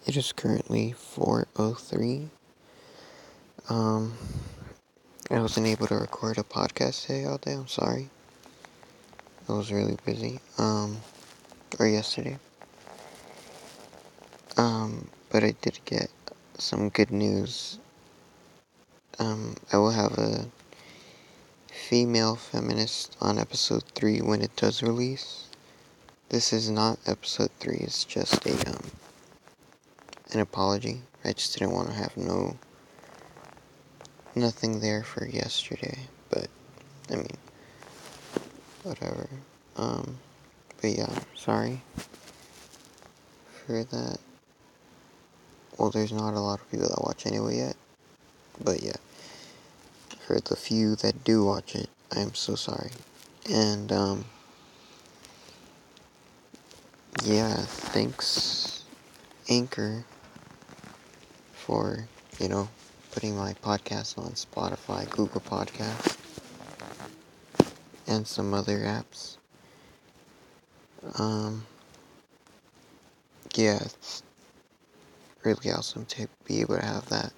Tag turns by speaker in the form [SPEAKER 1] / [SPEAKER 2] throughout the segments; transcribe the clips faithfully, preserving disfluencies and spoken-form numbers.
[SPEAKER 1] It is currently four oh three. Um, I wasn't able to record a podcast today all day, I'm sorry. I was really busy, um, or yesterday. Um, but I did get some good news. Um, I will have a female feminist on episode three when it does release. This is not episode three, it's just a, um, an apology. I just didn't want to have no, nothing there for yesterday, but, I mean, whatever. Um, but yeah, sorry for that. Well, there's not a lot of people that watch anyway yet, but yeah, for the few that do watch it, I am so sorry. And, um, yeah, thanks, Anchor, for, you know, putting my podcast on Spotify, Google Podcasts, and some other apps. Um, yeah, it's really awesome to be able to have that,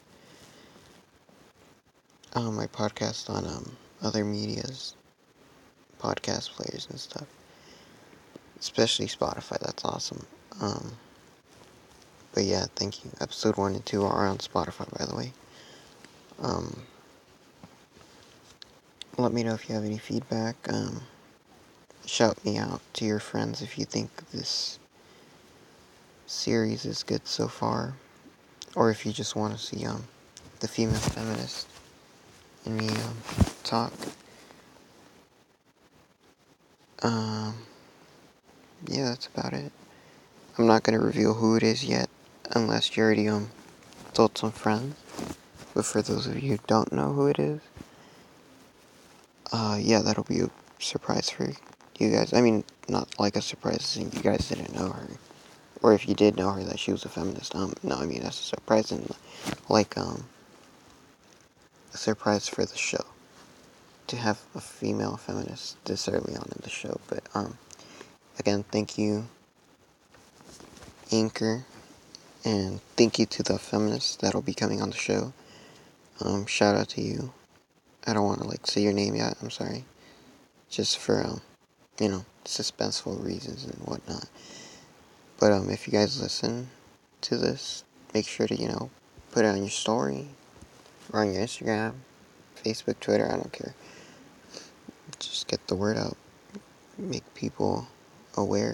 [SPEAKER 1] um, my podcast on, um, other medias, podcast players and stuff. Especially Spotify, that's awesome. Um, but yeah, thank you. Episode one and two are on Spotify, by the way. Um, let me know if you have any feedback. Um, shout me out to your friends if you think this series is good so far. Or if you just want to see, um, the female feminist and me, um, talk. Um, yeah, that's about it. I'm not going to reveal who it is yet, unless you already, um, told some friends. But for those of you who don't know who it is, uh, yeah, that'll be a surprise for you guys. I mean, not like a surprise since you guys didn't know her. Or if you did know her, that she was a feminist. Um, no, I mean, that's a surprise and, like, um, a surprise for the show. To have a female feminist this early on in the show. But, um, again, thank you, Anchor, and thank you to the feminists that'll be coming on the show. Um, shout out to you. I don't want to, like, say your name yet, I'm sorry. Just for, um, you know, suspenseful reasons and whatnot. But, um, if you guys listen to this, make sure to, you know, put it on your story, or on your Instagram, Facebook, Twitter, I don't care. Just get the word out. Make people aware.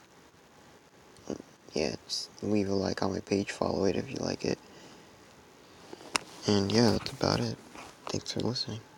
[SPEAKER 1] Yeah, just leave a like on my page, follow it if you like it. And yeah, that's about it. Thanks for listening.